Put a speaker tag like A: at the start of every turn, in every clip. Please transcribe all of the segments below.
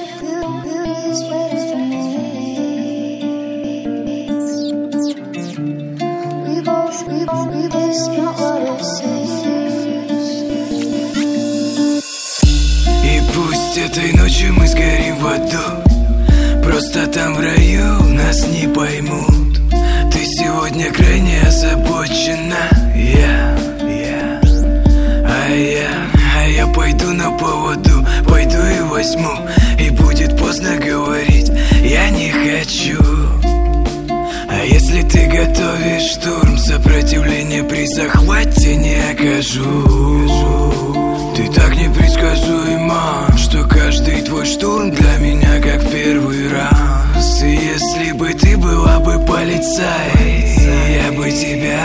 A: И пусть этой ночью мы сгорим в аду, просто там в раю нас не поймут. Ты сегодня крайне озабочена, а я пойду на поводу, пойду и возьму. И будет поздно говорить, я не хочу. А если ты готовишь штурм, сопротивление при захвате не окажу. Ты так непредсказуема, что каждый твой штурм для меня как в первый раз. И если бы ты была бы полицай, я бы тебя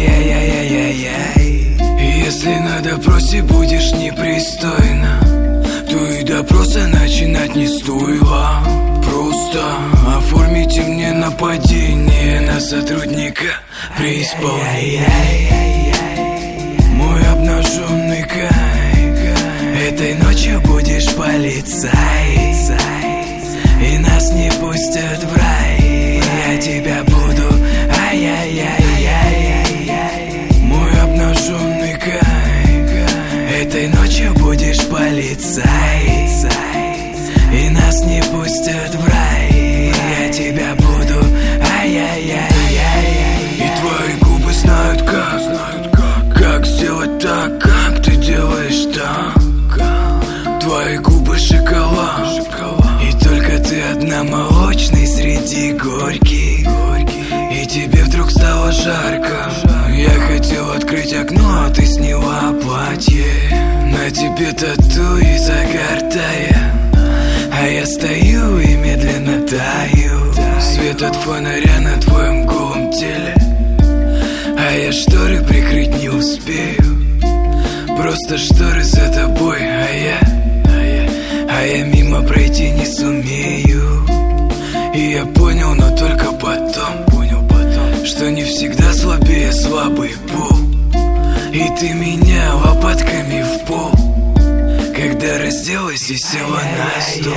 A: И если на допросе будешь непристойна, то и допроса начинать не стоило. Просто оформите мне нападение на сотрудника при исполнении. Мой обнаженный кайф, этой ночью будешь полицай, и нас не пустят в рай. Я тебя буду Мой обнаженный кайф, этой ночью будешь полицай, и нас не пустят в рай. Я тебя буду И твои губы знают как сделать так, как ты делаешь так. Твои губы шоколад, и только ты одна молочный среди горьких. И тебе вдруг стало жарко. Я хотел открыть окно, а ты сняла платье. На тебе тату и загар тая, а я стою и медленно таю. Свет от фонаря на твоем голом теле, а я шторы прикрыть не успею. Просто шторы за тобой, а я мимо пройти не сумею. И я понял, но только потом, что не всегда слабее слабый пол. И ты меня лопатками в пол, когда разделась и села на стол.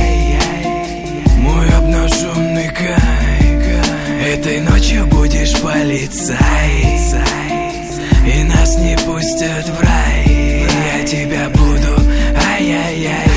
A: Мой обнаженный кайф, этой ночью будешь полицай, и нас не пустят в рай. Я тебя буду